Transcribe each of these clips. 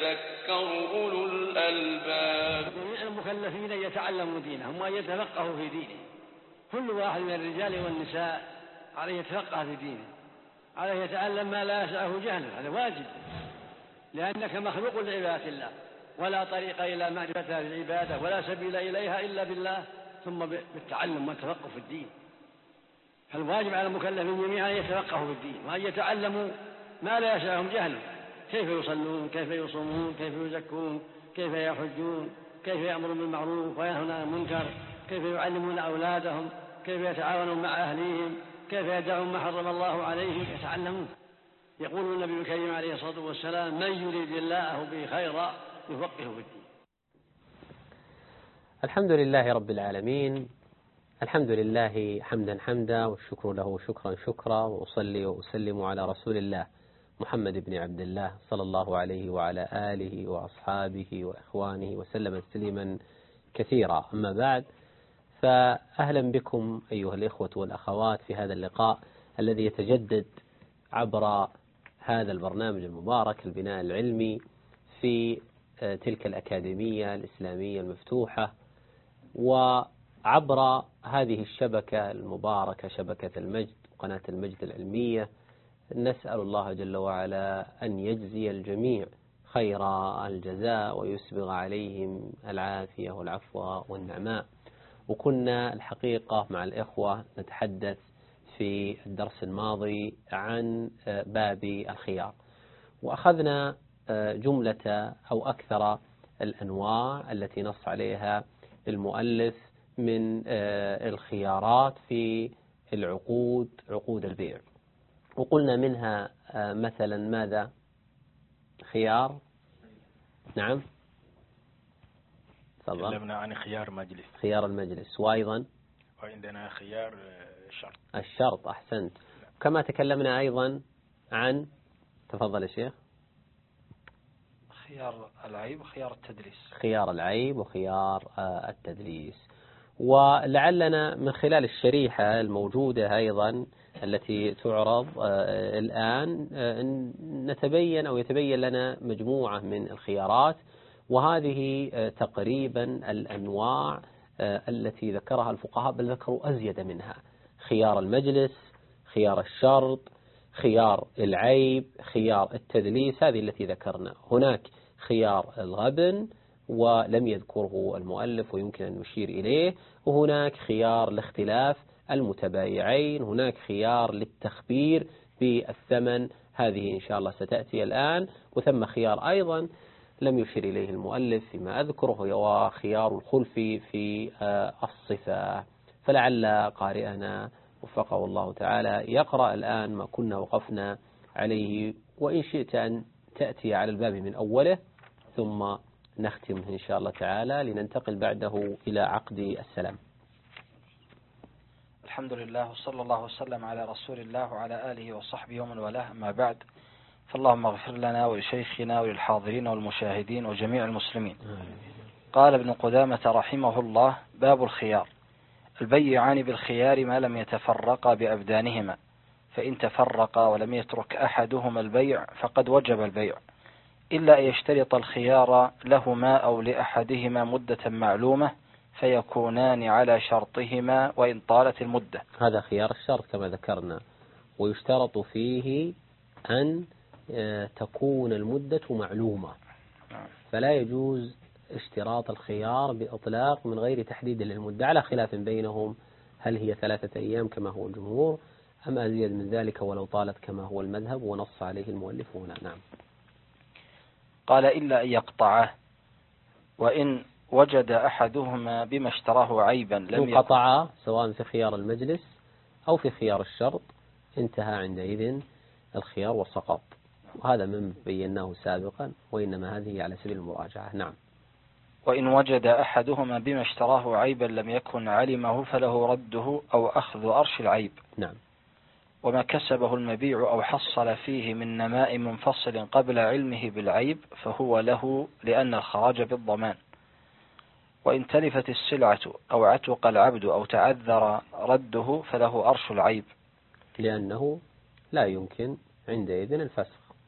يتذكر أولو الألباب. جميع المكلفين يتعلموا دينهم وأن يتفقهوا في دينه. كل واحد من الرجال والنساء عليه يتفقه في دينه، عليه يتعلم ما لا يسعه جهله، هذا واجب، لأنك مخلوق لعبادة الله، ولا طريق إلى معرفة العبادة ولا سبيل إليها إلا بالله، ثم بالتعلم والتفقه في الدين. فالواجب على المكلفين جميعا أن يتفقهوا في الدين وأن يتعلموا ما لا يسعهم جهله، كيف يصلون، كيف يصومون، كيف يزكون، كيف يحجون، كيف يأمرون بالمعروف وينهون عن المنكر، كيف يعلمون أولادهم، كيف يتعاونون مع أهليهم، كيف يدعون ما حرم الله عليهم، يتعلمون. يقول النبي الكريم عليه الصلاة والسلام: من يريد الله به خيرا يفقهه في الدين. الحمد لله رب العالمين، الحمد لله حمدا حمدا، والشكر له شكرا شكرا، وأصلي وأسلم على رسول الله محمد بن عبد الله صلى الله عليه وعلى آله وأصحابه وإخوانه وسلم تسليما كثيرا. أما بعد، فأهلا بكم أيها الإخوة والأخوات في هذا اللقاء الذي يتجدد عبر هذا البرنامج المبارك البناء العلمي في تلك الأكاديمية الإسلامية المفتوحة، وعبر هذه الشبكة المباركة شبكة المجد، قناة المجد العلمية. نسأل الله جل وعلا أن يجزي الجميع خير الجزاء ويسبغ عليهم العافية والعفو والنعماء. وكنا الحقيقة مع الإخوة نتحدث في الدرس الماضي عن باب الخيار، وأخذنا جملة أو أكثر الأنواع التي نص عليها المؤلف من الخيارات في العقود، عقود البيع. وقلنا منها مثلا ماذا؟ خيار، نعم، تكلمنا عن خيار مجلس، خيار المجلس، وأيضا وعندنا خيار شرط، الشرط. أحسنت. كما تكلمنا أيضا عن، تفضل يا شيخ، خيار العيب وخيار التدليس، خيار العيب وخيار التدليس. ولعلنا من خلال الشريحة الموجودة أيضا التي تعرض الآن نتبين أو يتبين لنا مجموعة من الخيارات، وهذه تقريبا الأنواع التي ذكرها الفقهاء، بل ذكروا أزيد منها: خيار المجلس، خيار الشرط، خيار العيب، خيار التدليس، هذه التي ذكرنا. هناك خيار الغبن ولم يذكره المؤلف ويمكن أن نشير إليه، وهناك خيار الاختلاف المتبايعين، هناك خيار للتخبير بالثمن، هذه إن شاء الله ستأتي الآن. وثم خيار أيضا لم يشير إليه المؤلف فيما أذكره، هو خيار الخلف في الصفة. فلعل قارئنا وفقه الله تعالى يقرأ الآن ما كنا وقفنا عليه، وإن شئت أن تأتي على الباب من أوله ثم نختمه إن شاء الله تعالى لننتقل بعده إلى عقد السلام. الحمد لله وصلى الله وسلم على رسول الله وعلى آله وصحبه ومن والاه. أما بعد، فاللهم اغفر لنا ولشيخنا وللحاضرين والمشاهدين وجميع المسلمين. قال ابن قدامة رحمه الله: باب الخيار. البيعان بالخيار ما لم يتفرقا بأبدانهما، فإن تفرقا ولم يترك أحدهما البيع فقد وجب البيع، إلا أن يشترط الخيار لهما أو لأحدهما مدة معلومة فيكونان على شرطهما وإن طالت المدة. هذا خيار الشرط كما ذكرنا، ويشترط فيه أن تكون المدة معلومة، فلا يجوز اشتراط الخيار بإطلاق من غير تحديد للمدة، على خلاف بينهم هل هي 3 أيام كما هو الجمهور أم أزيد من ذلك ولو طالت كما هو المذهب ونص عليه المؤلف هنا. نعم. قال: إلا أن يقطعه، وإن وجد أحدهما بما اشتراه عيبا لم يقطع، سواء في خيار المجلس أو في خيار الشرط، انتهى عندئذ الخيار وسقط، وهذا من بيناه سابقا، وإنما هذه على سبيل المراجعة. نعم. وإن وجد أحدهما بما اشتراه عيبا لم يكن علمه فله رده أو أخذ أرش العيب. نعم. وما كسبه المبيع أو حصل فيه من نماء منفصل قبل علمه بالعيب فهو له، لأن الخراج بالضمان. وإن تلفت السلعة أو عتق العبد أو تعذر رده فله أرش العيب، لأنه لا يمكن عندئذ الفسخ.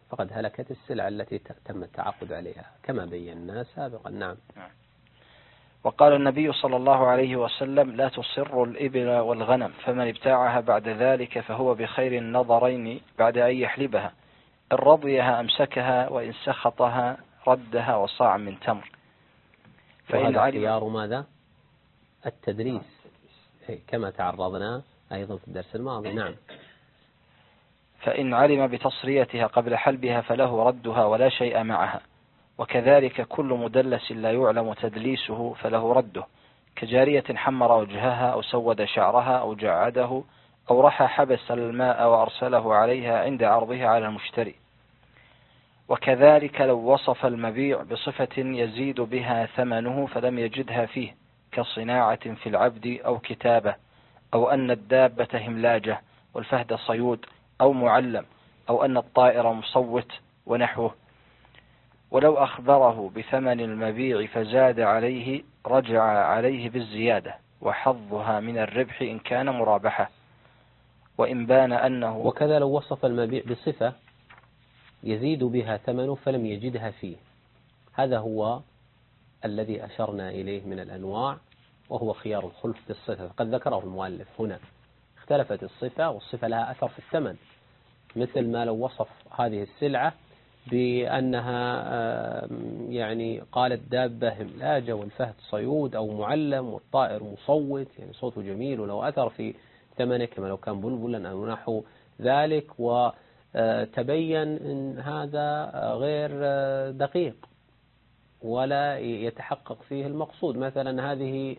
فقد هلكت السلع التي تم التعاقد عليها كما بينا سابقا. نعم. وقال النبي صلى الله عليه وسلم: لا تصر الإبل والغنم، فمن ابتاعها بعد ذلك فهو بخير النظرين بعد أن يحلبها، إن رضيها أمسكها، وإن سخطها ردها وصاع من تمر. وهذا خيار ماذا؟ التدريس كما تعرضنا أيضا في الدرس الماضي. نعم. فإن علم بتصريتها قبل حلبها فله ردها ولا شيء معها، وكذلك كل مدلس لا يعلم تدليسه فله رده، كجارية حمر وجهها أو سود شعرها أو جعده أو رحى حبس الماء وأرسله عليها عند عرضها على المشتري. وكذلك لو وصف المبيع بصفة يزيد بها ثمنه فلم يجدها فيه، كصناعة في العبد أو كتابة، أو أن الدابة هملاجة والفهد صيود أو معلم، أو أن الطائر مصوت ونحوه. ولو أخبره بثمن المبيع فزاد عليه رجع عليه بالزيادة وحظها من الربح إن كان مرابحة، وإن بان أنه. وكذا لو وصف المبيع بصفة يزيد بها ثمنه فلم يجدها فيه، هذا هو الذي أشرنا إليه من الأنواع، وهو خيار الخلف بالصفة. قد ذكره المؤلف هنا، اختلفت الصفة والصفة لها أثر في الثمن، مثل ما لو وصف هذه السلعة بأنها يعني قال الدابة هملاجة والفهد صيود أو معلم والطائر مصوت، يعني صوته جميل وله أثر في ثمنه، كما لو كان بلبلا أو نحو ذلك، وتبين أن هذا غير دقيق ولا يتحقق فيه المقصود. مثلا هذه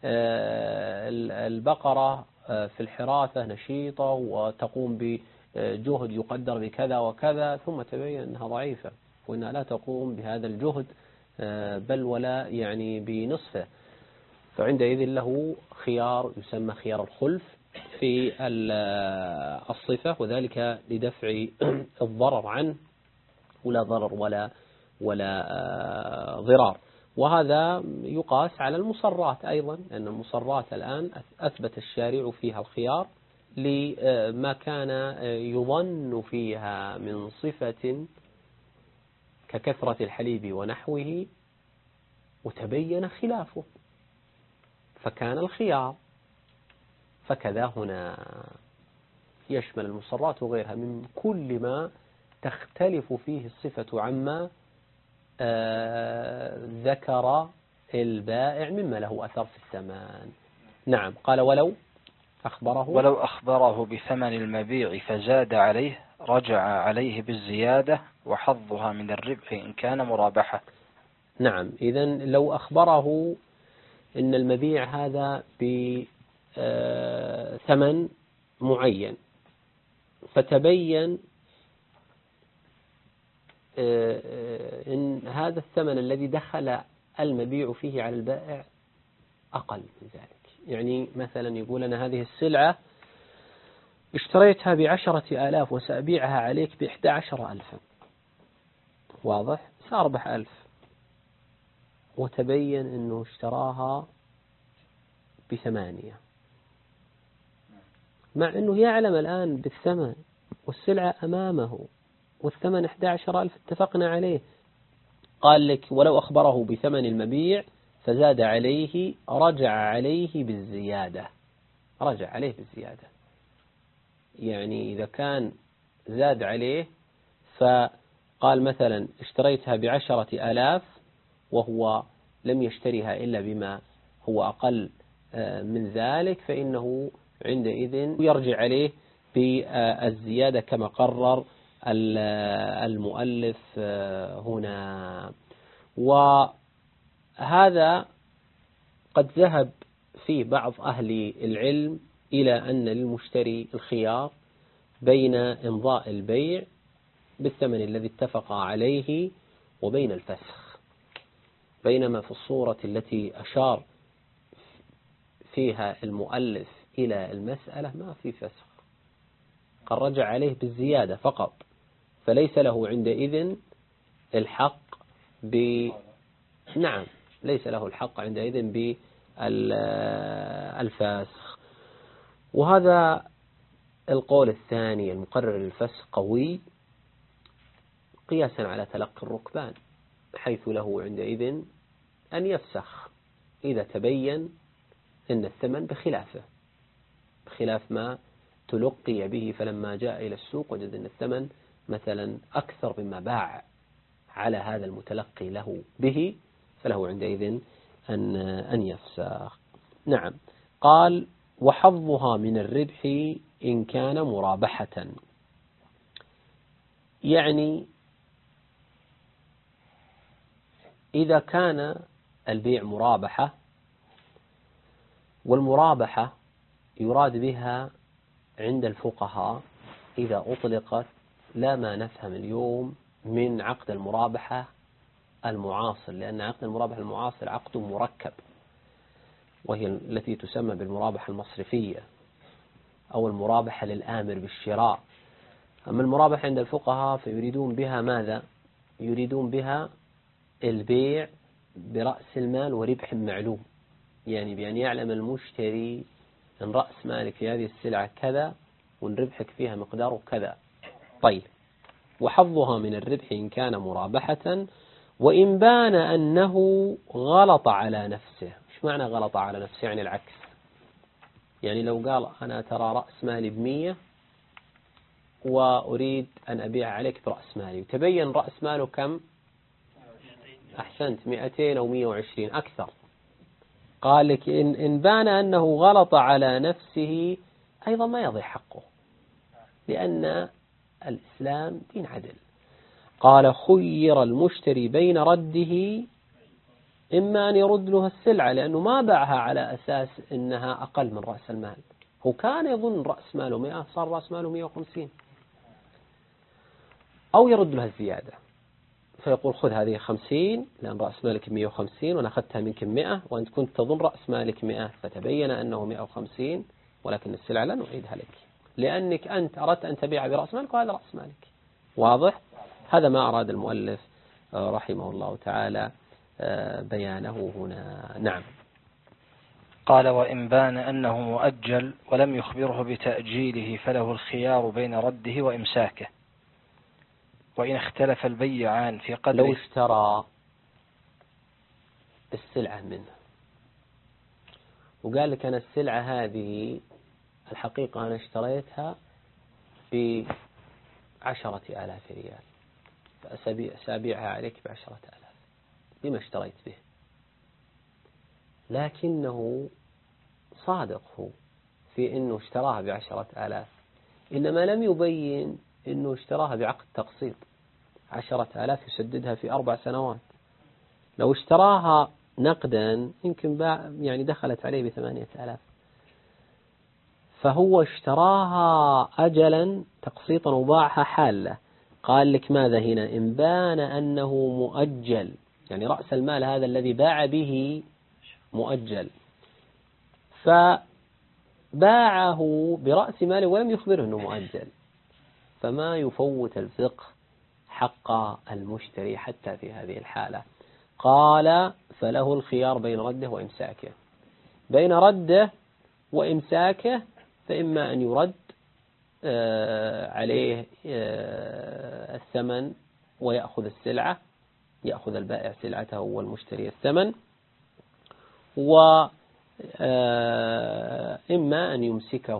البقرة في الحراثة نشيطة وتقوم بجهد يقدر بكذا وكذا، ثم تبين أنها ضعيفة وأنها لا تقوم بهذا الجهد بل ولا يعني بنصفه، فعندئذ له خيار يسمى خيار الخلف في الصفة، وذلك لدفع الضرر عنه، ولا ضرر ولا ضرار. وهذا يقاس على المصرات أيضا، لأن المصرات الآن أثبت الشارع فيها الخيار لما كان يظن فيها من صفة ككثرة الحليب ونحوه وتبين خلافه فكان الخيار. فكذا هنا يشمل المصرات وغيرها من كل ما تختلف فيه الصفة عما ذكر البائع مما له أثر في الثمن. نعم. قال ولو أخبره بثمن المبيع فزاد عليه رجع عليه بالزيادة وحظها من الربح إن كان مرابحة. نعم. إذن لو أخبره إن المبيع هذا بثمن معين فتبين إن هذا الثمن الذي دخل المبيع فيه على البائع أقل من ذلك، يعني مثلا يقول أنا هذه السلعة اشتريتها ب10,000 وسأبيعها عليك ب11,000، واضح؟ سأربح 1000، وتبين أنه اشتراها ب8، مع أنه يعلم الآن بالثمن والسلعة أمامه والثمن 11,000 اتفقنا عليه. قال لك ولو أخبره بثمن المبيع فزاد عليه رجع عليه بالزيادة. يعني إذا كان زاد عليه فقال مثلا اشتريتها ب10,000 وهو لم يشتريها إلا بما هو أقل من ذلك، فإنه عندئذ يرجع عليه بالزيادة كما قرر المؤلف هنا. وهذا قد ذهب فيه بعض أهل العلم إلى أن للمشتري الخيار بين إمضاء البيع بالثمن الذي اتفق عليه وبين الفسخ، بينما في الصورة التي أشار فيها المؤلف إلى المسألة ما في فسخ، قد رجع عليه بالزيادة فقط، فليس له عندئذ الحق نعم ليس له الحق عندئذ بالفسخ. وهذا القول الثاني المقرر للفسخ قوي، قياسا على تلقي الركبان، حيث له عندئذ أن يفسخ إذا تبين أن الثمن بخلاف ما تلقي به، فلما جاء إلى السوق وجد أن الثمن مثلا أكثر مما باع على هذا المتلقي له به، فله عندئذ أن يفسخ. نعم. قال: وحظها من الربح إن كان مرابحة، يعني إذا كان البيع مرابحة، والمرابحة يراد بها عند الفقهاء إذا أطلقت لا ما نفهم اليوم من عقد المرابحة المعاصر، لأن عقد المرابحة المعاصر عقد مركب، وهي التي تسمى بالمرابحة المصرفية أو المرابحة للآمر بالشراء. أما المرابحة عند الفقهاء فيريدون بها ماذا؟ يريدون بها البيع برأس المال وربح معلوم، يعني بأن يعلم المشتري أن رأس مالك في هذه السلعة كذا وأن ربحك فيها مقداره كذا. طيب، وحظها من الربح إن كان مرابحة، وإن بان أنه غلط على نفسه. إيش معنى غلط على نفسه؟ يعني العكس، يعني لو قال أنا ترى رأس مالي ب100 وأريد أن أبيع عليك برأس مالي، وتبين رأس ماله كم؟ أحسنت، 200 أو 120 أكثر. قال لك إن بان أنه غلط على نفسه أيضا ما يضيع حقه، لأن الإسلام دين عدل. قال: خير المشتري بين رده، إما أن يرد له السلعة لأنه ما باعها على أساس إنها أقل من رأس المال، هو كان يظن رأس ماله 100 صار رأس ماله 150، أو يرد له الزيادة فيقول خذ هذه 50 لأن رأس مالك 150 وأنا أخذتها منك 100 وأنت كنت تظن رأس مالك 100 فتبين أنه 150 ولكن السلعة لا نعيدها لك لأنك أنت أردت أن تبيع برأس مالك وهذا رأس مالك. واضح؟ هذا ما أراد المؤلف رحمه الله تعالى بيانه هنا. نعم. قال: وإن بان أنه مؤجل ولم يخبره بتأجيله فله الخيار بين رده وإمساكه، وإن اختلف البيعان في قدر. لو اشترى السلعة منه وقال لك أنا السلعة هذه الحقيقة أنا اشتريتها ب10,000 ريال فأسابيعها عليك ب10,000، لما اشتريت به؟ لكنه صادق هو في أنه اشتراها ب10,000، إنما لم يبين أنه اشتراها بعقد تقسيط 10,000 يسددها في 4 سنوات. لو اشتراها نقدا يمكن يعني دخلت عليه ب8,000، فهو اشتراها أجلا تقسيطا وباعها حالة. قال لك ماذا هنا؟ إن بان أنه مؤجل، يعني رأس المال هذا الذي باع به مؤجل فباعه برأس ماله ولم يخبره أنه مؤجل، فما يفوت الفقه حق المشتري حتى في هذه الحالة. قال: فله الخيار بين رده وإمساكه. بين رده وإمساكه فإما أن يرد عليه الثمن ويأخذ السلعة، يأخذ البائع سلعته والمشتري الثمن، وإما أن يمسكه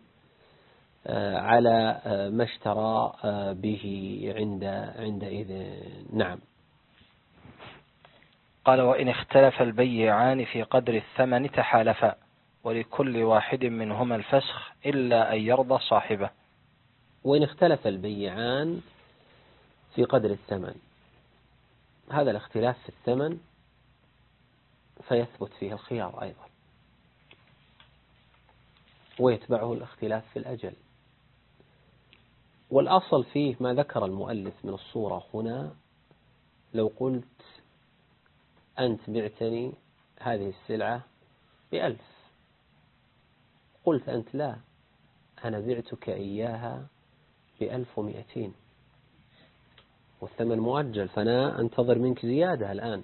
على ما اشترى به عندئذ. نعم. قال: وإن اختلف البيعان في قدر الثمن تحالفا ولكل واحد منهما الفسخ إلا أن يرضى صاحبه. وإن اختلف البيعان في قدر الثمن، هذا الاختلاف في الثمن فيثبت فيه الخيار أيضا، ويتبعه الاختلاف في الأجل. والأصل فيه ما ذكر المؤلف من الصورة هنا. لو قلت أنت بعتني هذه السلعة ب1,000، قلت أنت لا، أنا بعتك إياها ب1,200 والثمن مؤجل فأنا أنتظر منك زيادة الآن.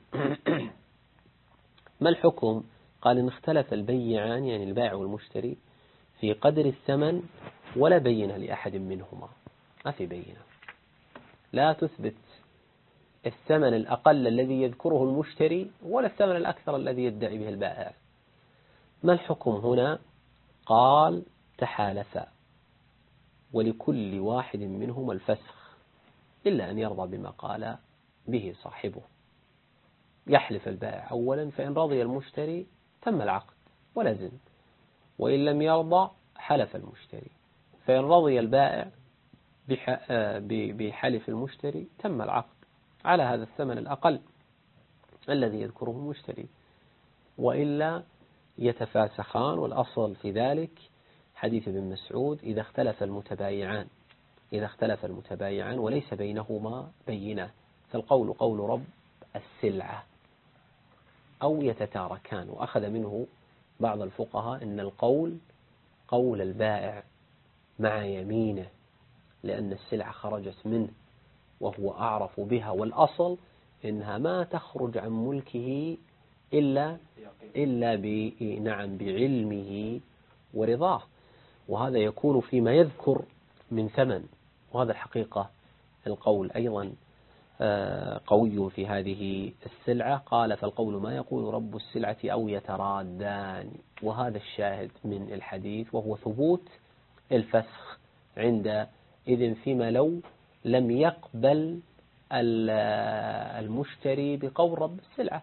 ما الحكم؟ قال: إن اختلف البيعان، يعني البائع والمشتري، في قدر الثمن ولا بينة لأحد منهما، ما في بينة، لا تثبت الثمن الأقل الذي يذكره المشتري ولا الثمن الأكثر الذي يدعي به البائع. ما الحكم هنا؟ قال تحالفا ولكل واحد منهما الفسخ إلا أن يرضى بما قال به صاحبه. يحلف البائع أولا، فإن رضي المشتري تم العقد ولزم، وإن لم يرضى حلف المشتري، فإن رضي البائع بحلف المشتري تم العقد على هذا الثمن الأقل الذي يذكره المشتري، وإلا يتفاسخان. والأصل في ذلك حديث ابن مسعود: إذا اختلف المتبايعان وليس بينهما بينة فالقول قول رب السلعة، أو يتتاركان. وأخذ منه بعض الفقهاء أن القول قول البائع مع يمينه، لأن السلعة خرجت منه وهو أعرف بها، والأصل إنها ما تخرج عن ملكه إلا بعلمه ورضاه، وهذا يكون فيما يذكر من ثمن. وهذا الحقيقة القول أيضا قوي في هذه السلعة. قال: فالقول ما يقول رب السلعة أو يترادان. وهذا الشاهد من الحديث، وهو ثبوت الفسخ عندئذ فيما لو لم يقبل المشتري بقول رب السلعة،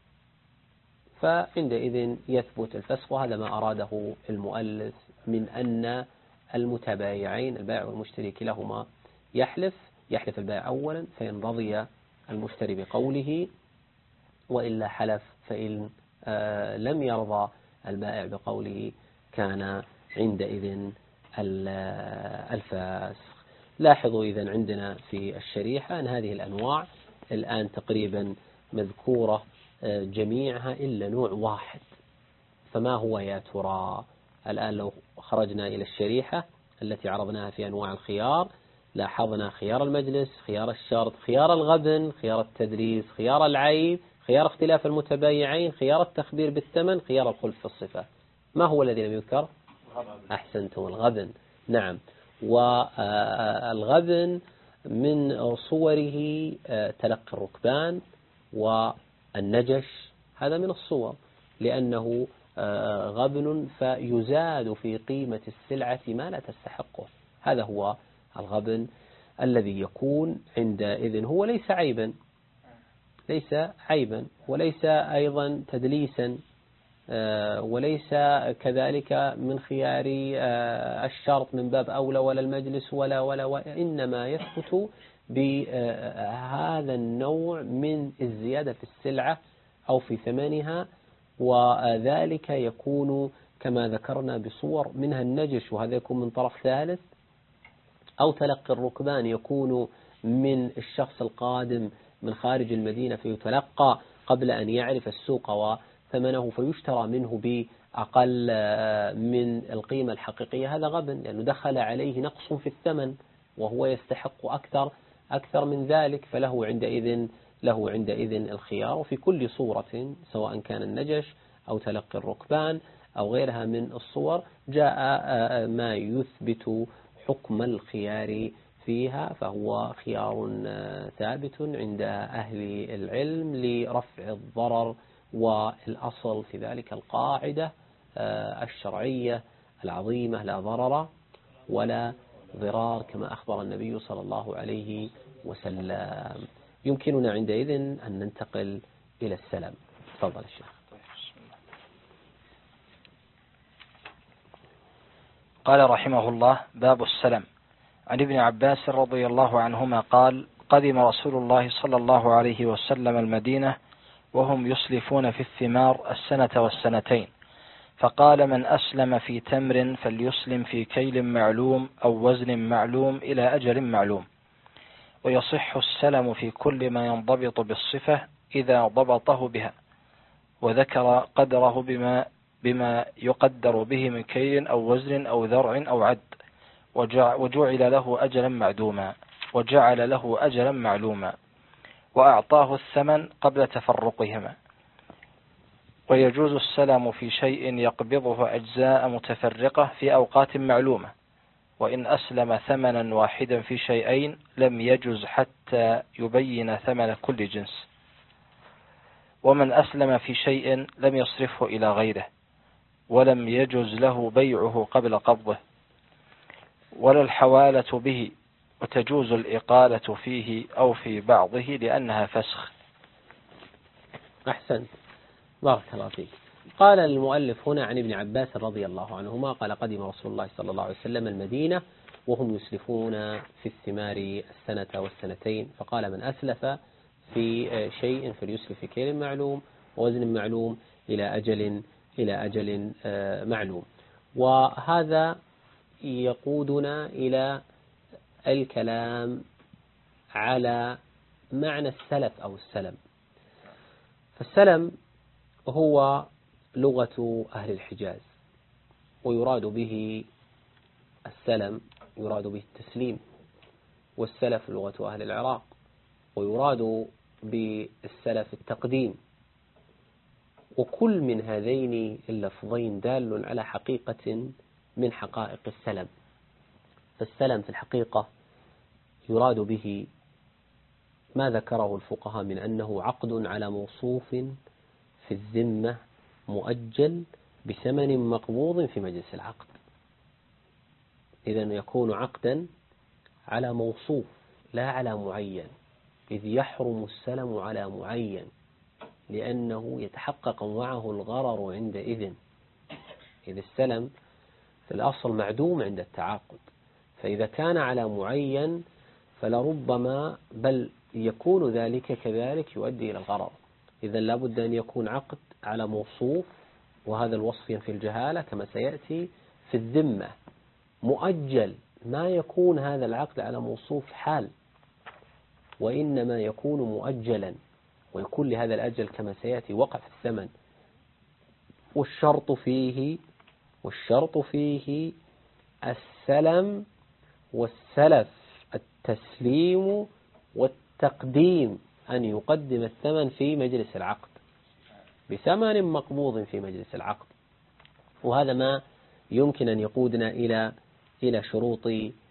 فعندئذ يثبت الفسخ. وهذا ما أراده المؤلف من أن المتبايعين البائع والمشتري كلاهما يحلف البائع أولا، فإن رضي المشتري بقوله، وإلا حلف فإن لم يرضى البائع بقوله كان عندئذ الفاسخ. لاحظوا إذن عندنا في الشريحة أن هذه الأنواع الآن تقريبا مذكورة جميعها إلا نوع واحد. فما هو يا ترى؟ الآن لو خرجنا إلى الشريحة التي عرضناها في أنواع الخيار، لاحظنا خيار المجلس، خيار الشرط، خيار الغبن، خيار التدليس، خيار العيب، خيار اختلاف المتبايعين، خيار التخبير بالثمن، خيار الخلف في الصفة. ما هو الذي لم يذكر؟ أحسنتم، الغبن. نعم، والغبن من صوره تلقي الركبان والنجش، هذا من الصور، لأنه غبن فيزاد في قيمة السلعة ما لا تستحقه. هذا هو الغبن الذي يكون عندئذ هو ليس عيبا وليس أيضا تدليسا، وليس كذلك من خيار الشرط من باب أولى ولا المجلس وإنما يثبت بهذا النوع من الزيادة في السلعة أو في ثمنها، وذلك يكون كما ذكرنا بصور منها النجش، وهذا يكون من طرف ثالث، أو تلقي الركبان يكون من الشخص القادم من خارج المدينة فيتلقى قبل أن يعرف السوق وثمنه فيشترى منه بأقل من القيمة الحقيقية. هذا غبن، لأنه دخل عليه نقص في الثمن وهو يستحق أكثر من ذلك، فله عندئذ الخيار. وفي كل صورة سواء كان النجش أو تلقي الركبان أو غيرها من الصور جاء ما يثبت حكم الخيار فيها، فهو خيار ثابت عند أهل العلم لرفع الضرر. والأصل في ذلك القاعدة الشرعية العظيمة: لا ضرر ولا ضرار، كما أخبر النبي صلى الله عليه وسلم. يمكننا عندئذ أن ننتقل إلى السلم. تفضل الشيخ. قال رحمه الله: باب السلم. عن ابن عباس رضي الله عنهما قال: قدم رسول الله صلى الله عليه وسلم المدينة وهم يسلفون في الثمار السنة والسنتين، فقال: من أسلم في تمر فليسلم في كيل معلوم أو وزن معلوم إلى أجل معلوم، ويصح السلم في كل ما ينضبط بالصفة إذا ضبطه بها، وذكر قدره بما يقدر به من كيل أو وزن أو ذرع أو عد، وجعل له أجلا معلوما، وأعطاه الثمن قبل تفرقهما. ويجوز السلم في شيء يقبضه أجزاء متفرقة في أوقات معلومة، وإن أسلم ثمنا واحدا في شيئين لم يجز حتى يبين ثمن كل جنس. ومن أسلم في شيء لم يصرفه إلى غيره، ولم يجز له بيعه قبل قبضه، ولا الحوالة به، وتجوز الإقالة فيه أو في بعضه لأنها فسخ. أحسن، بارك الله فيك. قال المؤلف هنا عن ابن عباس رضي الله عنهما قال: قدم رسول الله صلى الله عليه وسلم المدينة وهم يسلفون في الثمار السنة والسنتين، فقال: من أسلف في شيء فليسلف في كيل معلوم ووزن معلوم إلى أجل معلوم. وهذا يقودنا إلى الكلام على معنى السلف أو السلم. فالسلم هو لغة أهل الحجاز، ويراد به السلم يراد به التسليم، والسلف لغة أهل العراق، ويراد بالسلف التقديم. وكل من هذين اللفظين دال على حقيقة من حقائق السلم. فالسلم في الحقيقة يراد به ما ذكره الفقهاء من أنه عقد على موصوف في الذمة مؤجل بثمن مقبوض في مجلس العقد. إذن يكون عقدا على موصوف لا على معين، إذ يحرم السلم على معين لأنه يتحقق معه الغرر عندئذ، إذ السلم في الأصل معدوم عند التعاقد، فإذا كان على معين فلربما بل يكون ذلك كذلك يؤدي إلى الغرر. إذا لابد أن يكون عقد على موصوف، وهذا الوصف ينفي الجهالة كما سيأتي في الذمة، مؤجل. ما يكون هذا العقد على موصوف حال، وإنما يكون مؤجلا، ويكون لهذا الأجل كما سيأتي وقع في الثمن. والشرط فيه السلم والسلف، التسليم والتقديم، أن يقدم الثمن في مجلس العقد بثمن مقبوض في مجلس العقد. وهذا ما يمكن أن يقودنا إلى شروط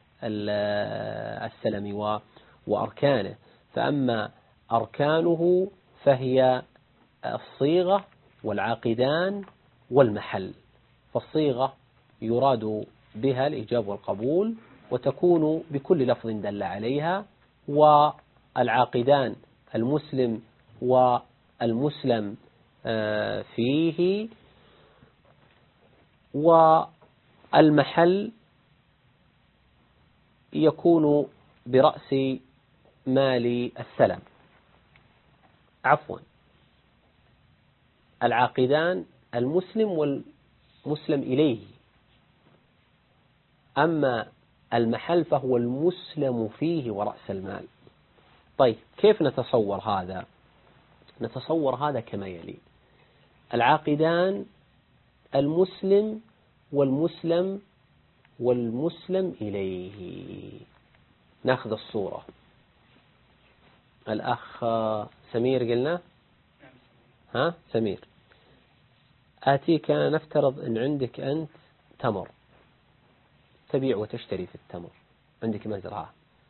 السلم وأركانه. فأما أركانه فهي الصيغة والعاقدان والمحل. فالصيغة يراد بها الإيجاب والقبول، وتكون بكل لفظ دل عليها، والعاقدان المسلم والمسلم فيه، والمحل يكون برأس مال السلم. العاقدان المسلم والمسلم إليه، أما المحل فهو المسلم فيه ورأس المال. طيب، كيف نتصور هذا؟ نتصور هذا كما يلي: العاقدان المسلم والمسلم إليه. ناخذ الصورة. الأخ سمير قلنا، سمير، آتيك، نفترض أن عندك أنت تمر، تبيع وتشتري في التمر، عندك مزرعة،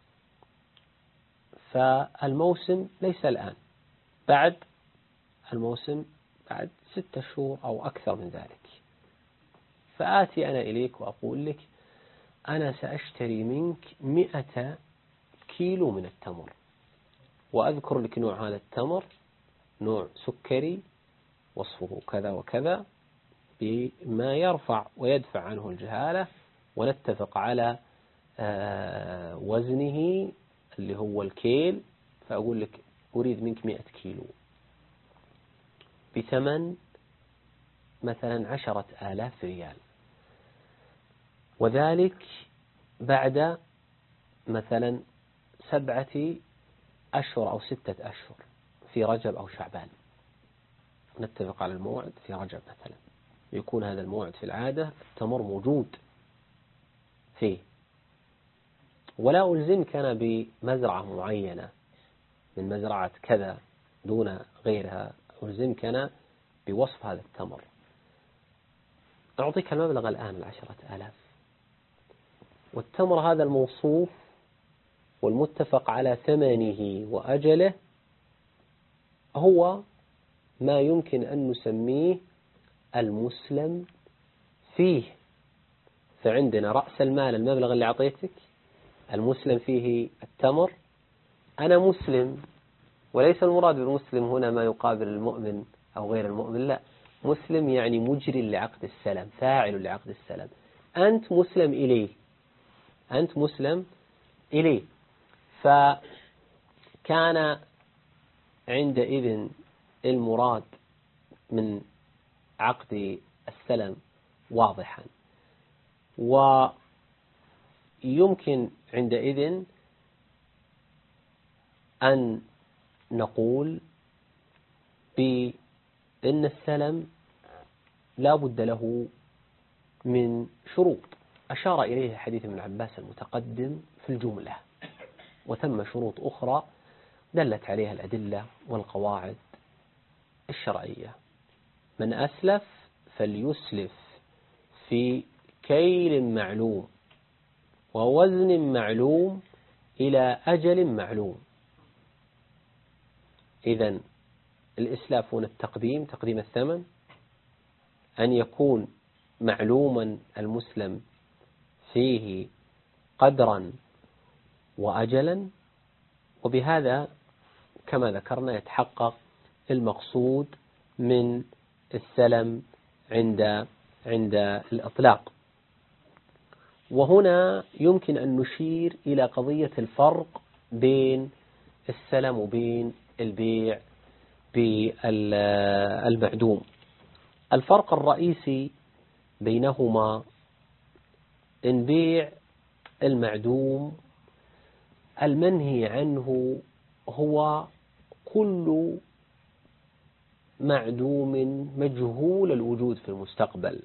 فالموسم ليس الآن، بعد الموسم بعد 6 شهور أو أكثر من ذلك. فآتي أنا إليك وأقول لك: أنا سأشتري منك 100 كيلو من التمر، وأذكر لك نوع هذا التمر، نوع سكري، وصفه كذا وكذا، بما يرفع ويدفع عنه الجهالة، ونتفق على وزنه اللي هو الكيل. فأقول لك: أريد منك 100 كيلو بثمن مثلا 10,000 ريال، وذلك بعد مثلا 7 أشهر أو 6 أشهر في رجب أو شعبان. نتفق على الموعد في رجب مثلا، يكون هذا الموعد في العادة التمر موجود فيه، ولا ألزمك أنا بمزرعة معينة من مزرعة كذا دون غيرها، ألزمك أنا بوصف هذا التمر. أعطيك المبلغ الآن 10,000، والتمر هذا الموصوف والمتفق على ثمنه وأجله هو ما يمكن أن نسميه المسلم فيه. فعندنا رأس المال المبلغ اللي أعطيتك المسلم فيه التمر. أنا مسلم، وليس المراد بالمسلم هنا ما يقابل المؤمن أو غير المؤمن، لا، مسلم يعني مجري لعقد السلام، فاعل لعقد السلام. أنت مسلم إليه، أنت مسلم إليه. فكان عندئذ المراد من عقد السلم واضحا، ويمكن عندئذ أن نقول بأن السلم لا بد له من شروط أشار إليه حديث ابن عباس المتقدم في الجملة، وثم شروط أخرى دلت عليها الأدلة والقواعد الشرعية. من أسلف فليسلف في كيل معلوم ووزن معلوم إلى أجل معلوم. إذن الإسلاف هنا التقديم، تقديم الثمن، أن يكون معلوما المسلم فيه قدرا وأجلا، وبهذا كما ذكرنا يتحقق المقصود من السلم عند الإطلاق. وهنا يمكن أن نشير إلى قضية الفرق بين السلم وبين البيع بالمعدوم. الفرق الرئيسي بينهما إن بيع المعدوم المنهي عنه هو كل معدوم مجهول الوجود في المستقبل،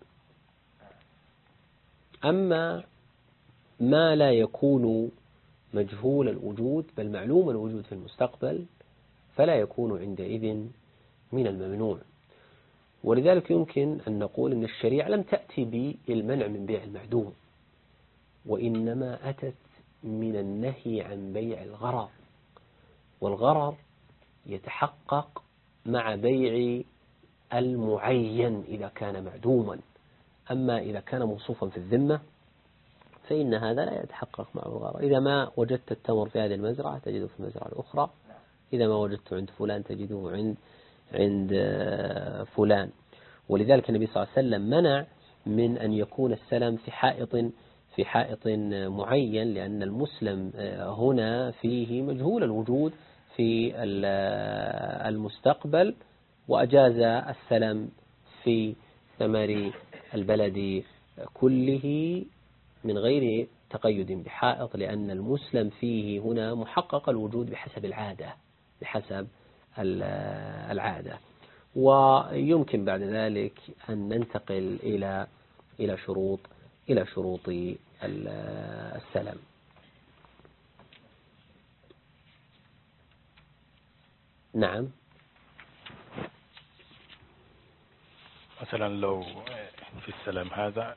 أما ما لا يكون مجهول الوجود بل معلوم الوجود في المستقبل فلا يكون عندئذ من الممنوع. ولذلك يمكن أن نقول أن الشريعة لم تأتي بالمنع من بيع المعدوم، وإنما أتت من النهي عن بيع الغرر، والغرر يتحقق مع بيع المعين إذا كان معدوما. أما إذا كان موصوفا في الذمة فإن هذا لا يتحقق مع الغرر. إذا ما وجدت التمر في هذه المزرعة تجده في المزرعة الأخرى، إذا ما وجدته عند فلان تجده عند فلان. ولذلك النبي صلى الله عليه وسلم منع من أن يكون السلم في حائط معين، لأن المسلم هنا فيه مجهول الوجود في المستقبل، وأجاز السلم في ثمر البلد كله من غير تقيد بحائط، لأن المسلم فيه هنا محقق الوجود بحسب العادة. ويمكن بعد ذلك أن ننتقل إلى شروط السلم. نعم. مثلا لو في السلم هذا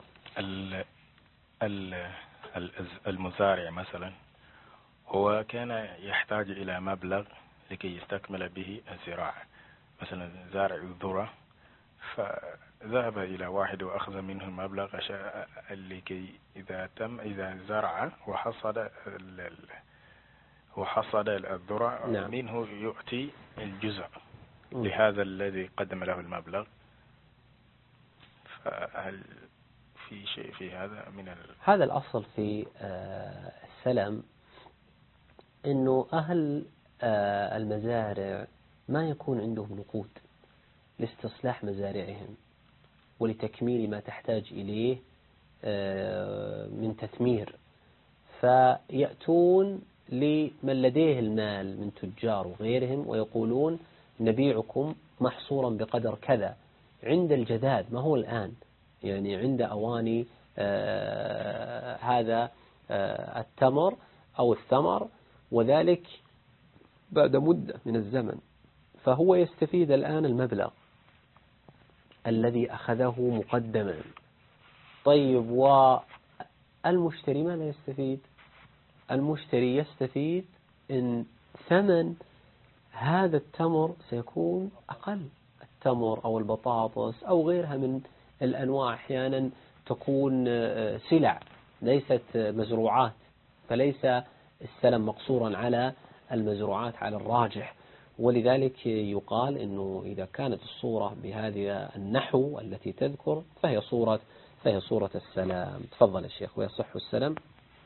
المزارع مثلا هو كان يحتاج إلى مبلغ لكي يستكمل به الزراعة، مثلا زارع الذرة، فذهب إلى واحد وأخذ منه المبلغ لكي إذا زرع وحصد الذرة نعم. منه يؤتي الجزء لهذا الذي قدم له المبلغ. فهل في شيء في هذا هذا الأصل في السلم، إنه أهل المزارع ما يكون عندهم نقود لاستصلاح مزارعهم ولتكميل ما تحتاج إليه من تثمير، فيأتون لمن لديه المال من تجار وغيرهم ويقولون نبيعكم محصورا بقدر كذا عند الجداد، ما هو الآن، يعني عند أواني هذا التمر أو الثمر، وذلك بعد مدة من الزمن، فهو يستفيد الآن المبلغ الذي أخذه مقدما. طيب، المشتري ماذا يستفيد؟ المشتري يستفيد إن ثمن هذا التمر سيكون أقل، التمر أو البطاطس أو غيرها من الأنواع أحيانا تكون سلع ليست مزروعات، فليس السلم مقصورا على المزروعات على الراجح. ولذلك يقال إنه إذا كانت الصورة بهذا النحو التي تذكر فهي صورة السلام. تفضل الشيخ. ويصح السلم،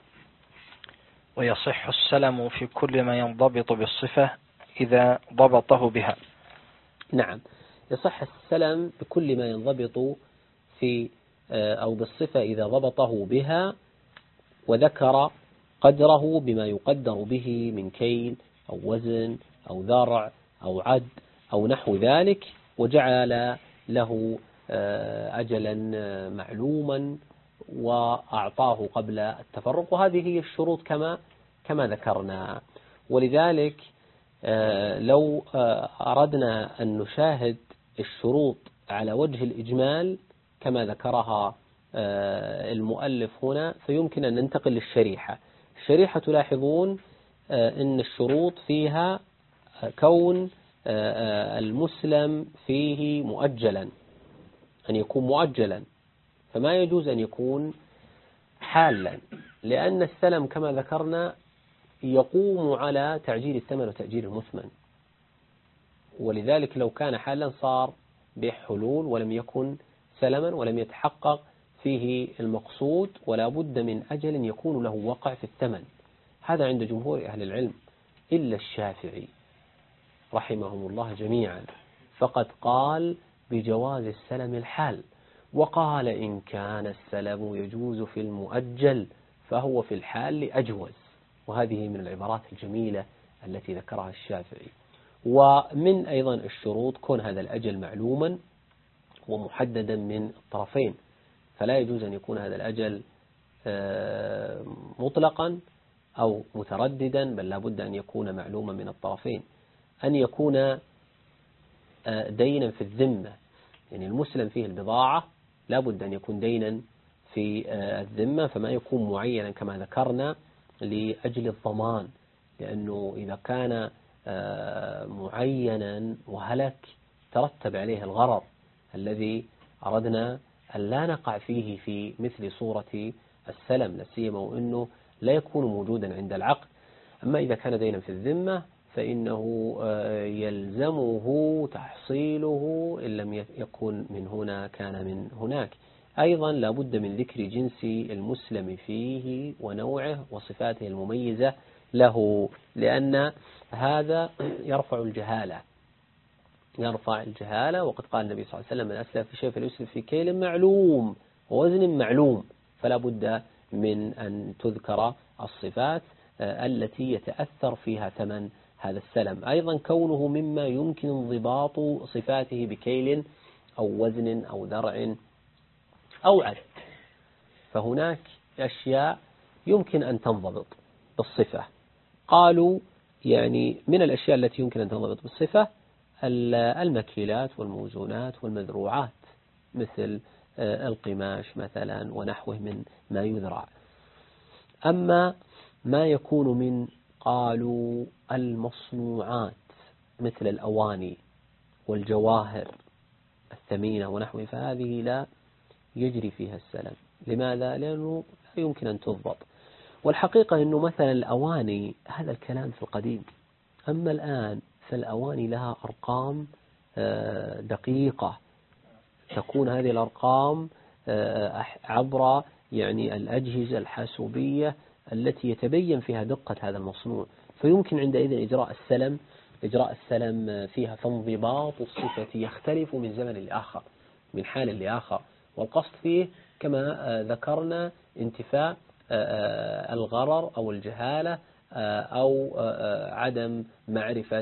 ويصح السلم في كل ما ينضبط بالصفة إذا ضبطه بها. نعم، يصح السلم بكل ما ينضبط في أو بالصفة إذا ضبطه بها، وذكر قدره بما يقدر به من كيل أو وزن أو ذرع أو عد أو نحو ذلك، وجعل له أجلا معلوما وأعطاه قبل التفرق، وهذه هي الشروط كما ذكرنا. ولذلك لو أردنا أن نشاهد الشروط على وجه الإجمال كما ذكرها المؤلف هنا، فيمكن أن ننتقل للشريحة. الشريحة تلاحظون أن الشروط فيها كون المسلم فيه مؤجلا، أن يكون مؤجلا، فما يجوز أن يكون حالا، لأن السلم كما ذكرنا يقوم على تعجيل الثمن وتأجيل المثمن، ولذلك لو كان حالا صار بحلول ولم يكن سلما ولم يتحقق فيه المقصود، ولا بد من أجل يكون له وقع في الثمن. هذا عند جمهور أهل العلم إلا الشافعي رحمهم الله جميعا، فقد قال بجواز السلم الحال، وقال إن كان السلم يجوز في المؤجل فهو في الحال أجوز. وهذه من العبارات الجميلة التي ذكرها الشافعي. ومن أيضا الشروط كون هذا الأجل معلوما ومحددا من الطرفين، فلا يجوز أن يكون هذا الأجل مطلقا أو مترددا، بل لا بد أن يكون معلوما من الطرفين. أن يكون دينا في الذمة، يعني المسلم فيه البضاعة لا بد أن يكون دينا في الذمة، فما يكون معينا كما ذكرنا لأجل الضمان، لأنه إذا كان معينا وهلك ترتب عليه الغرر الذي أردنا أن لا نقع فيه في مثل صورة السلم، لا سيما وأنه لا يكون موجودا عند العقد. أما إذا كان دينا في الذمة فإنه يلزمه تحصيله، إن لم يكن من هنا كان من هناك. أيضا لا بد من ذكر جنس المسلم فيه ونوعه وصفاته المميزة له، لأن هذا يرفع الجهالة. وقد قال النبي صلى الله عليه وسلم من أسلف في شيء فليسلف في كيل معلوم ووزن معلوم، فلا بد من أن تذكر الصفات التي يتأثر فيها ثمن هذا السلم. أيضا كونه مما يمكن انضباط صفاته بكيل أو وزن أو ذرع أو عد، فهناك أشياء يمكن أن تنضبط بالصفة. قالوا يعني من الأشياء التي يمكن أن تنضبط بالصفة المكيلات والموزونات والمذروعات، مثل القماش مثلا ونحوه من ما يذرع. أما ما يكون من قالوا المصنوعات مثل الأواني والجواهر الثمينة ونحوه، فهذه لا يجري فيها السلم. لماذا؟ لأنه لا يمكن أن تضبط. والحقيقة أنه مثلا الأواني هذا الكلام في القديم، أما الآن فالأواني لها أرقام دقيقة، تكون هذه الأرقام عبر يعني الأجهزة الحاسوبية التي يتبين فيها دقة هذا المصنوع، فيمكن عندئذ إجراء السلم فيها، فانضباط الصفة يختلف من زمن لآخر، من حال لآخر. والقصد فيه كما ذكرنا انتفاء الغرر أو الجهالة أو عدم معرفة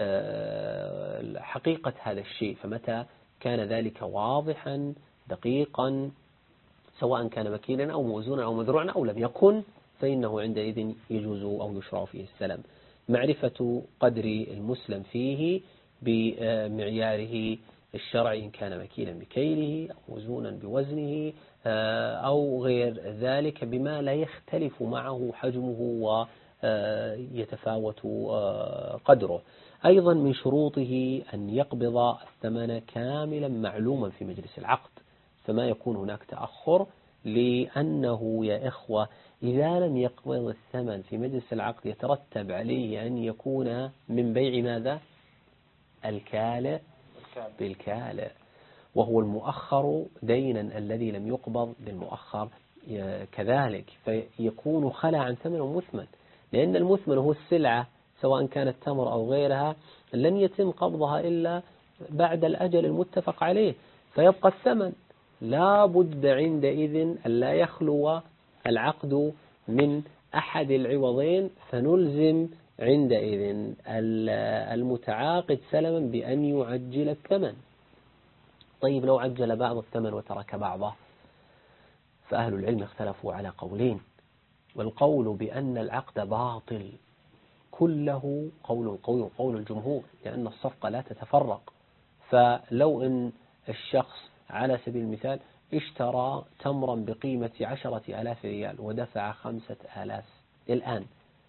حقيقة هذا الشيء. فمتى كان ذلك واضحا دقيقا سواء كان مكيلا أو موزونا أو مذروعا أو لم يكن، فإنه عندئذ يجوز أو يشرع فيه السلم. معرفة قدر المسلم فيه بمعياره الشرعي، إن كان مكيلا بكيله أو موزونا بوزنه أو غير ذلك بما لا يختلف معه حجمه ويتفاوت قدره. أيضا من شروطه أن يقبض الثمن كاملا معلوما في مجلس العقد، فما يكون هناك تأخر، لأنه يا إخوة إذا لم يقبض الثمن في مجلس العقد يترتب عليه أن يكون من بيع ماذا؟ الكالئ بالكالئ، وهو المؤخر دينا الذي لم يقبض بالمؤخر كذلك، فيكون خلع عن ثمن ومثمن، لأن المثمن هو السلعة سواء كانت تمر أو غيرها لن يتم قبضها إلا بعد الأجل المتفق عليه، فيبقى الثمن. لا بد عندئذ أن لا يخلو العقد من أحد العوضين، فنلزم عندئذ المتعاقد سلما بأن يعجل الثمن. طيب لو عجل بعض الثمن وترك بعضه، فأهل العلم اختلفوا على قولين، والقول بأن العقد باطل كله قول الجمهور، لأن الصفقة لا تتفرق. فلو أن الشخص على سبيل المثال اشترى تمرا بقيمة 10,000 ريال ودفع 5,000 الآن،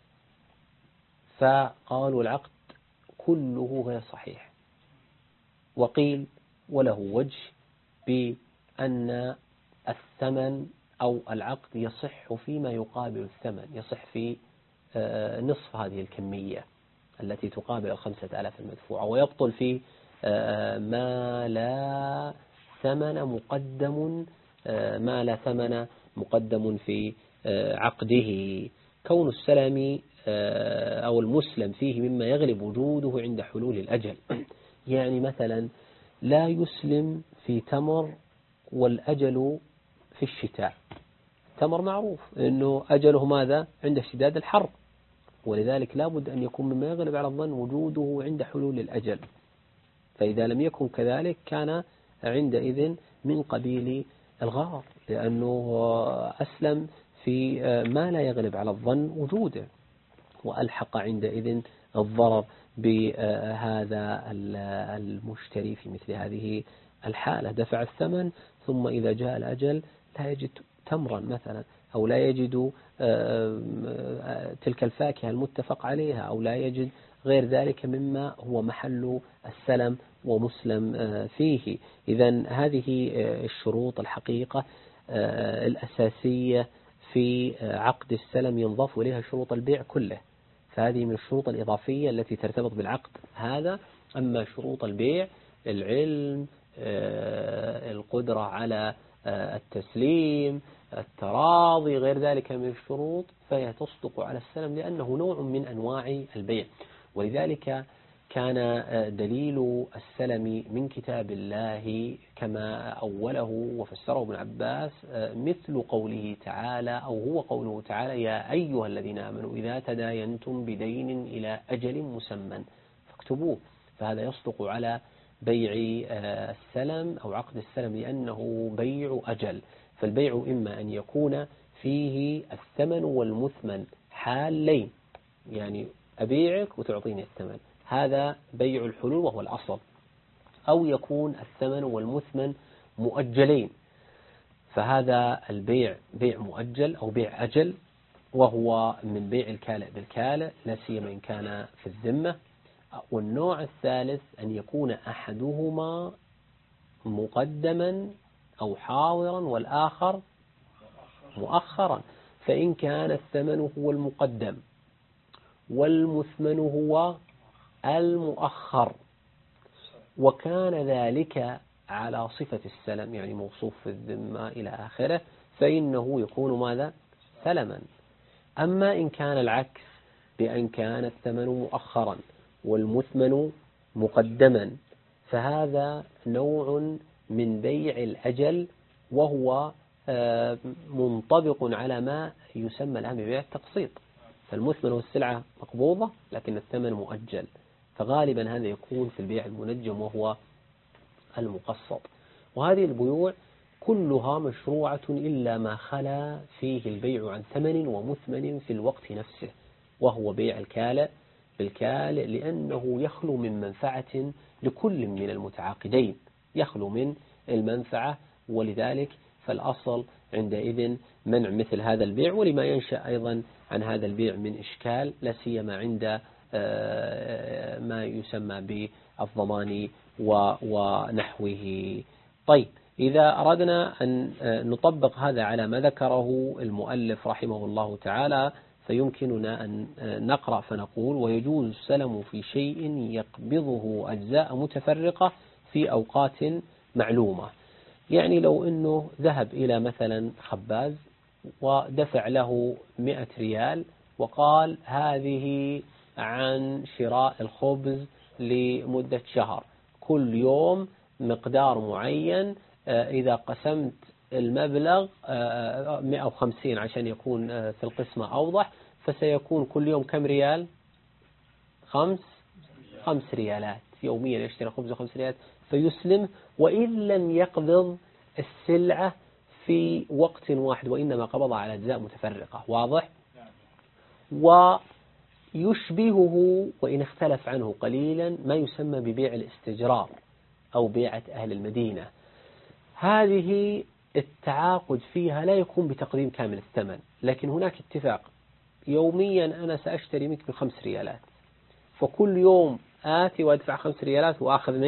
فقالوا العقد كله غير صحيح. وقيل وله وجه بأن الثمن أو العقد يصح فيما يقابل الثمن، يصح في نصف هذه الكمية التي تقابل 5,000 المدفوعة، ويبطل في ما لا ثمن مقدم في عقده، كون السلم أو المسلم فيه مما يغلب وجوده عند حلول الأجل. يعني مثلا لا يسلم في تمر والأجل في الشتاء، تمر معروف أنه أجله ماذا؟ عند اشتداد الحر، ولذلك لا بد أن يكون مما يغلب على الظن وجوده عند حلول الأجل، فإذا لم يكن كذلك كان عندئذ من قبيل الغرر، لأنه أسلم في ما لا يغلب على الظن وجوده، وألحق عندئذ الضرر بهذا المشتري في مثل هذه الحالة. دفع الثمن ثم إذا جاء الأجل لا يجد تمرا مثلا، أو لا يجد تلك الفاكهة المتفق عليها، أو لا يجد غير ذلك مما هو محل السلم ومسلم فيه. إذن هذه الشروط الحقيقة الأساسية في عقد السلم ينضاف إليها شروط البيع كله، فهذه من الشروط الإضافية التي ترتبط بالعقد هذا. أما شروط البيع العلم، القدرة على التسليم، التراضي، غير ذلك من الشروط، فهي تصدق على السلم لأنه نوع من أنواع البيع. ولذلك كان دليل السلم من كتاب الله كما أوله وفسره ابن عباس مثل قوله تعالى، أو هو قوله تعالى: يا أيها الذين آمنوا إذا تداينتم بدين إلى أجل مسمى فاكتبوه. فهذا يصدق على بيع السلم أو عقد السلم لأنه بيع أجل. فالبيع إما أن يكون فيه الثمن والمثمن حالين، يعني أبيعك وتعطيني الثمن، هذا بيع الحلول وهو الأصل، أو يكون الثمن والمثمن مؤجلين، فهذا البيع بيع مؤجل أو بيع أجل، وهو من بيع الكالئ بالكالئ لا سيما إن كان في الذمة. والنوع الثالث أن يكون أحدهما مقدما أو حاضرا والآخر مؤخرا، فإن كان الثمن هو المقدم والمثمن هو المؤخر وكان ذلك على صفة السلم، يعني موصوف في الذمة إلى آخره، فإنه يكون ماذا؟ سلما. أما إن كان العكس، بأن كان الثمن مؤخرا والمثمن مقدما، فهذا نوع من بيع الأجل، وهو منطبق على ما يسمى الآن ببيع التقسيط. فالمثمن والسلعة مقبوضة لكن الثمن مؤجل، فغالبا هذا يكون في البيع المنجم وهو المقسط. وهذه البيوع كلها مشروعة إلا ما خلا فيه البيع عن ثمن ومثمن في الوقت نفسه، وهو بيع الكالئ بالكالئ، لأنه يخلو من منفعة لكل من المتعاقدين، يخلو من المنفعة، ولذلك فالأصل عندئذ منع مثل هذا البيع، ولما ينشأ أيضا عن هذا البيع من إشكال، لا سيما عند ما يسمى بالضمان ونحوه. طيب، إذا أردنا أن نطبق هذا على ما ذكره المؤلف رحمه الله تعالى، فيمكننا أن نقرأ فنقول: ويجوز السلم في شيء يقبضه أجزاء متفرقة في أوقات معلومة. يعني لو أنه ذهب إلى مثلا خباز ودفع له 100 ريال وقال: هذه عن شراء الخبز لمدة شهر، كل يوم مقدار معين، إذا قسمت المبلغ 150 عشان يكون في القسمة أوضح، فسيكون كل يوم كم ريال؟ 5 ريالات يوميا، يشتري خبز 5 ريالات، فيسلم وإن لم يقبض السلعة في وقت واحد، وإنما قبضها على أجزاء متفرقة. واضح؟ ويشبهه وإن اختلف عنه قليلا ما يسمى ببيع الاستجرار أو بيعة أهل المدينة. هذه التعاقد فيها لا يكون بتقديم كامل الثمن، لكن هناك اتفاق: يوميا أنا سأشتري منك ب5 ريالات، فكل يوم آتي وأدفع 5 ريالات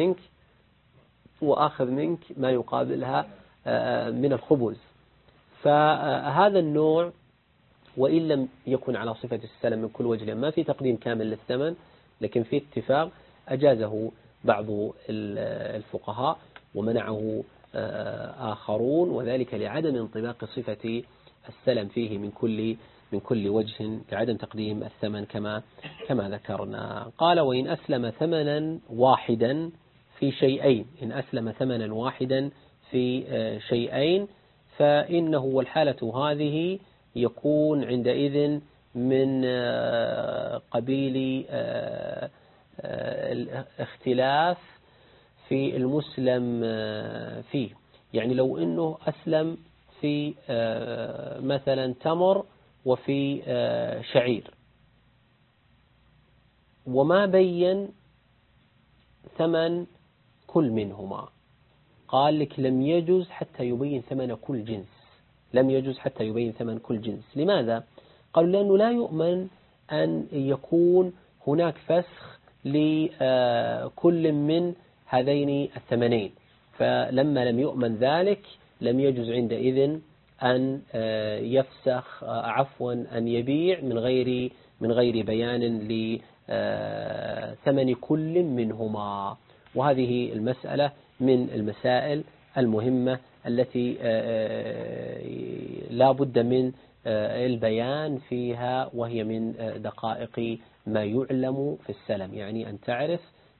وآخذ منك ما يقابلها من الخبز. فهذا النوع وإن لم يكن على صفة السلم من كل وجه، ما في تقديم كامل للثمن، لكن في اتفاق، أجازه بعض الفقهاء ومنعه آخرون، وذلك لعدم انطباق صفة السلم فيه من كل وجه، لعدم تقديم الثمن كما ذكرنا. قال: وإن أسلم ثمنا واحدا في شيئين، إن أسلم ثمنا واحدا في شيئين، فإنه والحالة هذه يكون عندئذ من قبيل الاختلاف في المسلم فيه. يعني لو أنه أسلم في مثلا تمر وفي شعير، وما بين ثمن كل منهما، قال لك لم يجوز حتى يبين ثمن كل جنس، لم يجوز حتى يبين ثمن كل جنس. لماذا؟ قالوا: لأنه لا يؤمن أن يكون هناك فسخ لكل من هذين الثمنين، فلما لم يؤمن ذلك لم يجوز عندئذ أن يفسخ، أن يبيع من غير بيان لثمن كل منهما. وهذه المسألة من المسائل المهمة التي لا بد من البيان فيها، وهي من دقائق ما يعلم في السلم، يعني أن تعرف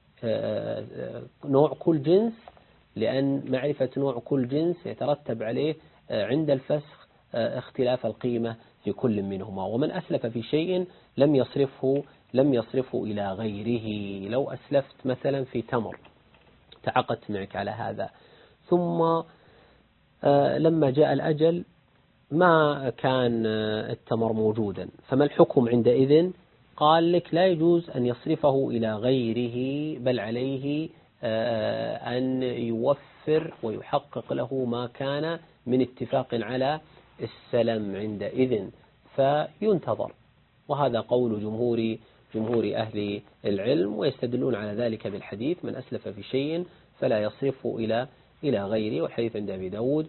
نوع كل جنس، لأن معرفة نوع كل جنس يترتب عليه عند الفسخ اختلاف القيمة في كل منهما. ومن أسلف في شيء لم يصرفه إلى غيره. لو أسلفت مثلا في تمر، تعقدت معك على هذا، ثم لما جاء الأجل ما كان التمر موجودا، فما الحكم عندئذ؟ قال لك لا يجوز أن يصرفه إلى غيره، بل عليه أن يوفر ويحقق له ما كان من اتفاق على السلم عندئذ، فينتظر. وهذا قول جمهور أهل العلم، ويستدلون على ذلك بالحديث: من أسلف في شيء فلا يصرفه إلى غيره، والحديث عند أبي داود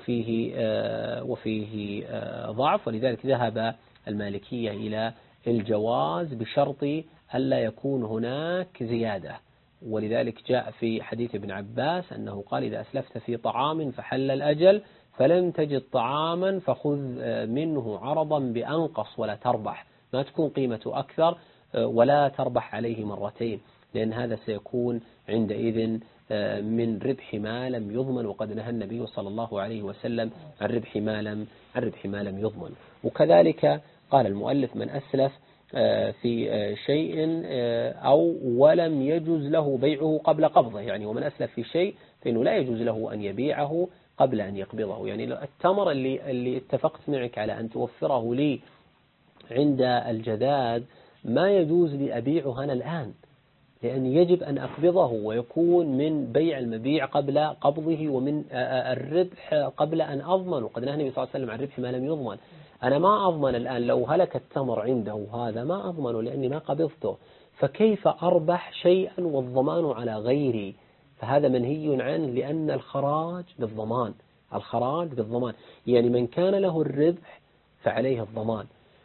وفيه ضعف. ولذلك ذهب المالكية إلى الجواز بشرط ألا يكون هناك زيادة. ولذلك جاء في حديث ابن عباس أنه قال: إذا أسلفت في طعام فحل الأجل فلم تجد طعاما فخذ منه عرضا بأنقص ولا تربح، ما تكون قيمته أكثر ولا تربح عليه مرتين، لأن هذا سيكون عندئذ من ربح ما لم يضمن، وقد نهى النبي صلى الله عليه وسلم عن ربح ما لم يضمن. وكذلك قال المؤلف: من أسلف في شيء أو ولم يجوز له بيعه قبل قبضه، يعني ومن أسلف في شيء فإنه لا يجوز له أن يبيعه قبل أن يقبضه. يعني التمر اللي اتفقت معك على أن توفره لي عند الجداد ما يجوز لي أبيعه أنا الآن، لأن يجب أن أقبضه ويكون من بيع المبيع قبل قبضه ومن الربح قبل أن أضمن. وقد نهى النبي صلى الله عليه وسلم عن الربح ما لم يضمن. أنا ما أضمن الآن لو هلك التمر عنده هذا ما أضمنه لأني ما قبضته، فكيف أربح شيئا والضمان على غيري؟ فهذا منهي عنه لأن الخراج بالضمان. الخراج بالضمان يعني من كان له الربح فعليه الضمان.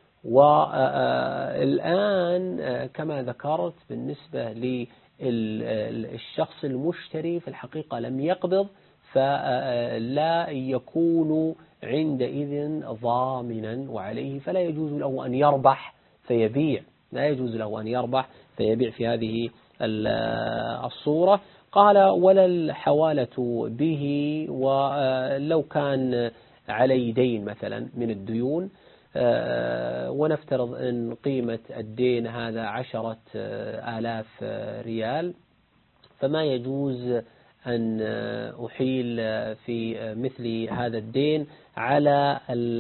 والآن كما ذكرت بالنسبة للشخص المشتري في الحقيقة لم يقبض، فلا يكون عندئذ ضامنا وعليه، فلا يجوز له أن يربح فيبيع، لا يجوز له أن يربح فيبيع في هذه الصورة. قال ولا الحوالة به، ولو كان علي دين مثلا من الديون ونفترض أن قيمة الدين هذا 10,000 ريال، فما يجوز أن أحيل في مثل هذا الدين على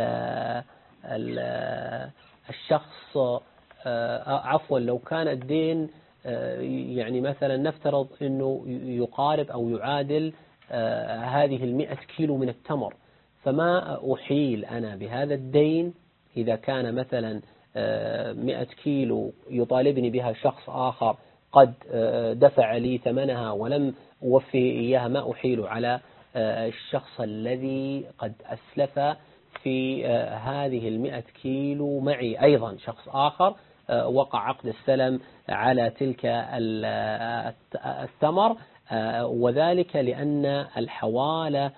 الشخص. عفوا لو كان الدين يعني مثلا نفترض أنه يقارب أو يعادل هذه 100 كيلو من التمر، فما أحيل أنا بهذا الدين إذا كان مثلا 100 كيلو يطالبني بها شخص آخر قد دفع لي ثمنها ولم أوفي إياها، ما أحيل على الشخص الذي قد أسلف في هذه 100 كيلو معي أيضا شخص آخر وقع عقد السلم على تلك الثمر، وذلك لأن الحوالة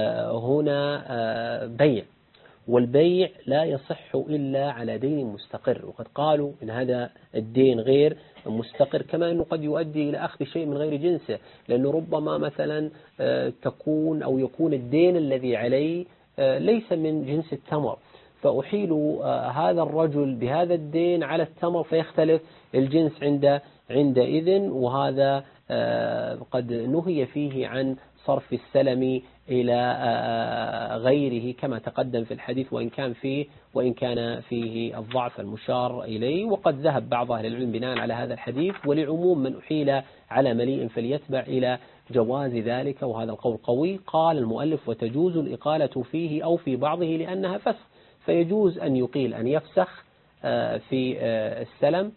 هنا بيع، والبيع لا يصح إلا على دين مستقر. وقد قالوا إن هذا الدين غير مستقر، كما أنه قد يؤدي إلى أخذ شيء من غير جنسه، لأنه ربما مثلا تكون أو يكون الدين الذي عليه ليس من جنس التمر، فأحيل هذا الرجل بهذا الدين على التمر فيختلف الجنس عندئذ، وهذا قد نهي فيه عن صرف السلم إلى غيره كما تقدم في الحديث، وإن كان فيه الضعف المشار إليه. وقد ذهب بعض أهل العلم بناء على هذا الحديث ولعموم من أحيل على مليء فليتبع إلى جواز ذلك، وهذا القول قوي. قال المؤلف وتجوز الإقالة فيه أو في بعضه لأنها فسخ، فيجوز أن يقيل أن يفسخ في السلم،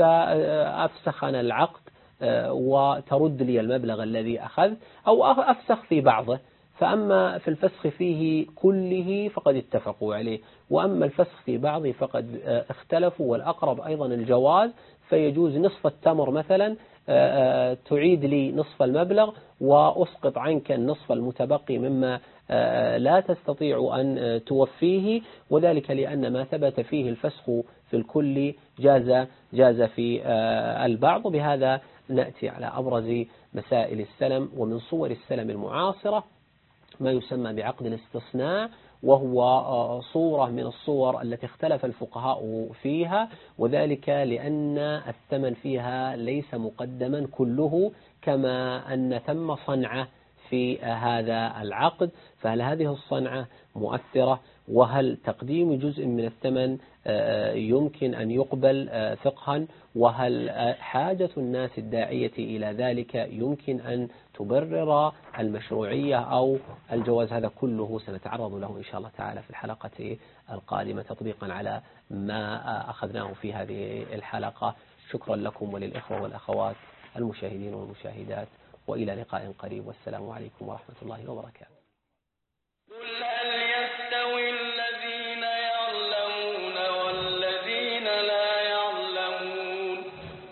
فأفسخنا العقد وترد لي المبلغ الذي أخذ، أو أفسخ في بعضه. فأما في الفسخ فيه كله فقد اتفقوا عليه، وأما الفسخ في بعضه فقد اختلفوا، والأقرب أيضا الجواز، فيجوز نصف التمر مثلا تعيد لي نصف المبلغ وأسقط عنك النصف المتبقي مما لا تستطيع أن توفيه، وذلك لأن ما ثبت فيه الفسخ في الكل جاز في البعض. بهذا نأتي على أبرز مسائل السلم. ومن صور السلم المعاصرة ما يسمى بعقد الاستصناع، وهو صورة من الصور التي اختلف الفقهاء فيها، وذلك لأن الثمن فيها ليس مقدما كله، كما أن ثم صنعة في هذا العقد، فهل هذه الصنعة مؤثرة؟ وهل تقديم جزء من الثمن يمكن أن يقبل فقها؟ وهل حاجة الناس الداعية إلى ذلك يمكن أن تبرر المشروعية أو الجواز؟ هذا كله سنتعرض له إن شاء الله تعالى في الحلقة القادمة تطبيقا على ما أخذناه في هذه الحلقة. شكرا لكم وللإخوة والأخوات المشاهدين والمشاهدات، وإلى لقاء قريب، والسلام عليكم ورحمة الله وبركاته. قل هل يستوي الذين يعلمون والذين لا يعلمون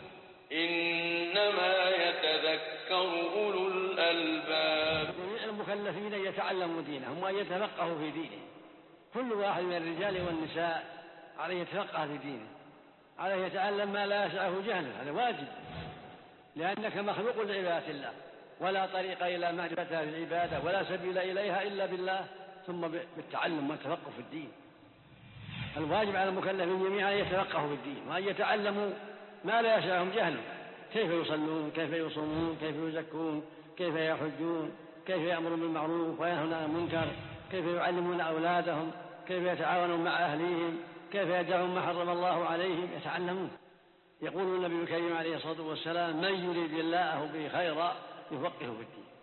إنما يتذكر أولو الألباب. المكلفين يتعلموا دينهم وأن يتفقهوا في دينه. كل واحد من الرجال والنساء عليه يتفقه في دينه، عليه يتعلم ما لا يسعه جهله، هذا واجب، لأنك مخلوق لعبادة الله، ولا طريق إلى معرفتها في العبادة ولا سبيل إليها إلا بالله، ثم بالتعلم والتفقه في الدين. الواجب على المكلفين جميعا أن يتفقهوا في الدين وأن يتعلموا ما لا يسعهم جهله، كيف يصلون، كيف يصومون، كيف يزكون، كيف يحجون، كيف يأمرون بالمعروف وينهون عن المنكر، كيف يعلمون أولادهم، كيف يتعاونون مع أهليهم، كيف يدعون ما حرم الله عليهم، يتعلمون. يقول النبي الكريم عليه الصلاة والسلام: من يريد الله به خيرا يفقهه في الدين.